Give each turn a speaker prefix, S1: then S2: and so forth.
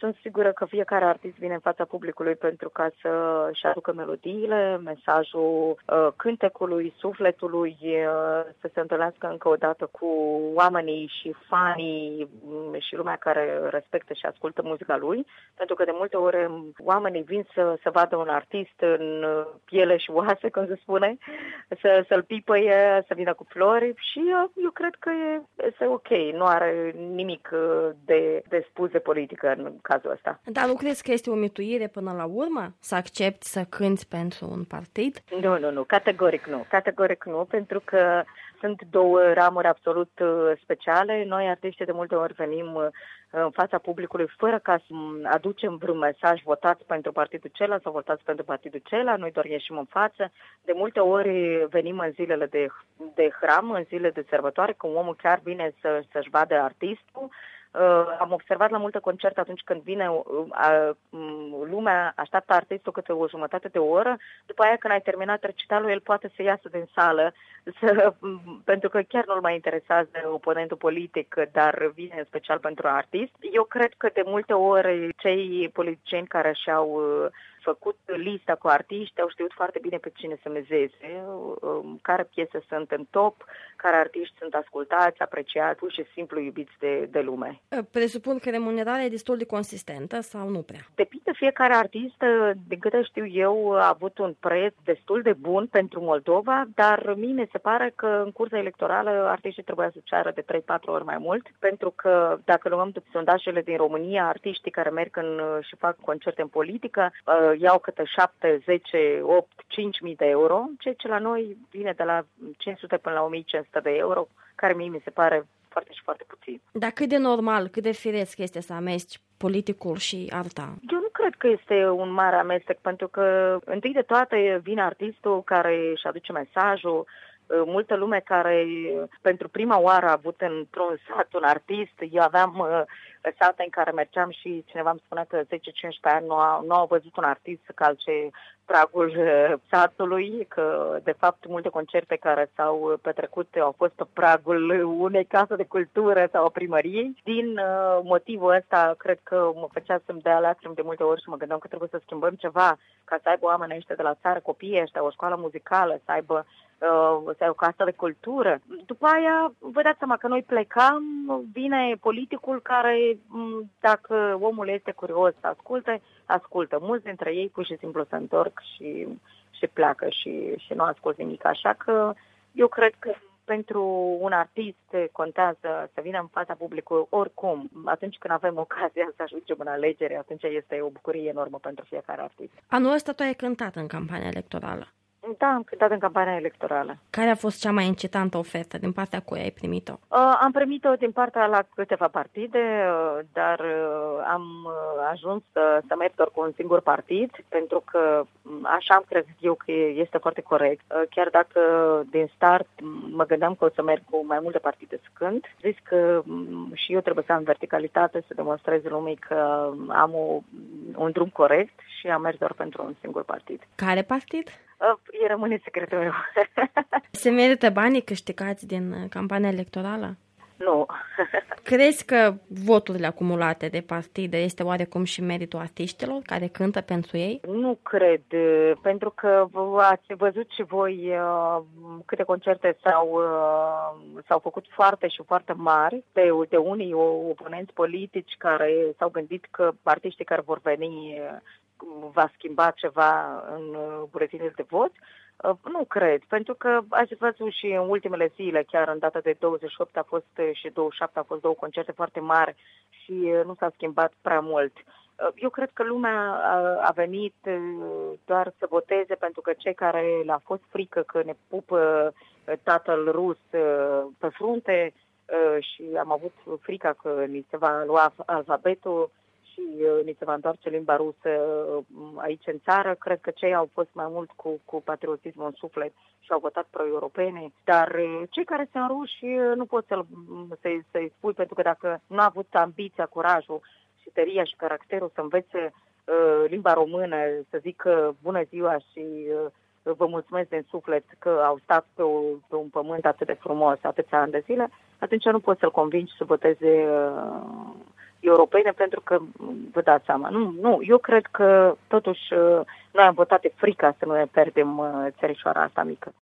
S1: sunt sigură că fiecare artist vine în fața publicului pentru ca să-și aducă melodiile, mesajul cântecului, sufletului, să se întâlnească încă o dată cu oamenii și fanii și lumea care respectă și ascultă muzica lui, pentru că de multe ori oamenii vin să vadă un artist în piele și oase, cum se spune, să-l pipăie, să vină cu flori și eu cred că este ok, nu are nimic de spus de politică în cazul ăsta.
S2: Dar nu crezi că este o mituire până la urmă să accepti să cânți pentru un partid?
S1: Nu, categoric nu, pentru că sunt două ramuri absolut speciale. Noi, artiștii, de multe ori venim în fața publicului fără ca să aducem vreun mesaj, votați pentru partidul acela sau votați pentru partidul acela, noi doar ieșim în față. De multe ori venim în zilele de hram, în zile de sărbătoare, când omul chiar vine să-și vadă artistul. Am observat la multe concerte atunci când vine lumea, așteaptă artistul câte o jumătate de oră, după aia când ai terminat recitalul, el poate să iasă din sală, pentru că chiar nu-l mai interesează oponentul politic, dar vine în special pentru artist. Eu cred că de multe ori cei politicieni care și-au făcut lista cu artiști au știut foarte bine pe cine să mezeze, care piese sunt în top, care artiști sunt ascultați, apreciați, pur și simplu iubiți de lume.
S2: Presupun că remunerarea e destul de consistentă sau nu prea?
S1: Depinde, fiecare artist, din câte știu eu, a avut un preț destul de bun pentru Moldova, dar mie mi se pare că în cursa electorală artiștii trebuia să ceară de 3-4 ori mai mult, pentru că dacă luăm sondajele din România, artiștii care merg și fac concerte în politică, iau câte 7, 10, 8, 5.000 de euro, ceea ce la noi vine de la 500 până la 1.500 de euro, care mie mi se pare foarte și foarte puțin.
S2: Dar cât de normal, cât de firesc este să amesteci politicul și arta?
S1: Eu nu cred că este un mare amestec, pentru că întâi de toate vine artistul care își aduce mesajul, multă lume care pentru prima oară a avut într-un sat un artist. Eu aveam sate în care mergeam și cineva îmi spunea că 10-15 ani nu au văzut un artist să calce pragul satului, că de fapt multe concerte care s-au petrecut au fost pe pragul unei case de cultură sau a primăriei. Din motivul ăsta, cred că mă făcea să-mi dea lacrimi de multe ori și mă gândeam că trebuie să schimbăm ceva ca să aibă oamenii ăștia de la țară, copiii ăștia, o școală muzicală, să aibă o casă de cultură. După aia, vă dați seama că noi plecam, vine politicul care, dacă omul este curios să ascultă. Mulți dintre ei pur și simplu se întorc și pleacă și nu ascultă nimic. Așa că eu cred că pentru un artist contează să vină în fața publicului oricum. Atunci când avem ocazia să ajungem în alegere, atunci este o bucurie enormă pentru fiecare artist.
S2: Anul ăsta tu ai cântat în campania electorală.
S1: Da, am cântat în campania electorală.
S2: Care a fost cea mai incitantă ofertă? Din partea cui ai primit-o?
S1: Am primit-o din partea la câteva partide, dar am ajuns să merg doar cu un singur partid, pentru că așa am crezut eu că este foarte corect. Chiar dacă din start mă gândeam că o să merg cu mai multe partide să cânt, zic că și eu trebuie să am verticalitate, să demonstrez lumii că am un drum corect și am mers doar pentru un singur partid.
S2: Care partid?
S1: Rămâne secretul meu.
S2: Se merită banii câștigați din campania electorală?
S1: Nu.
S2: Crezi că voturile acumulate de partide este oarecum și meritul artiștilor care cântă pentru ei?
S1: Nu cred, pentru că ați văzut și voi câte concerte s-au făcut foarte și foarte mari de unii oponenți politici care s-au gândit că artiștii care vor veni va schimba ceva în buletinul de vot. Nu cred, pentru că ați văzut și în ultimele zile, chiar în data de 28 a fost și 27 a fost două concerte foarte mari și nu s-a schimbat prea mult. Eu cred că lumea a venit doar să voteze pentru că cei care le-a fost frică că ne pupă tatăl rus pe frunte și am avut frica că ni se va lua alfabetul și ni se va întoarce limba rusă aici în țară. Cred că cei au fost mai mult cu patriotismul în suflet și au votat pro-europene, dar cei care sunt ruși nu pot să-i spui, pentru că dacă nu a avut ambiția, curajul și tăria și caracterul să învețe limba română, să zică bună ziua și vă mulțumesc din suflet că au stat pe un pământ atât de frumos atâția ani de zile, atunci nu poți să-l convingi să voteze europene, pentru că, vă dați seama, nu, eu cred că totuși noi am votat de frica să nu ne pierdem țărișoara asta mică.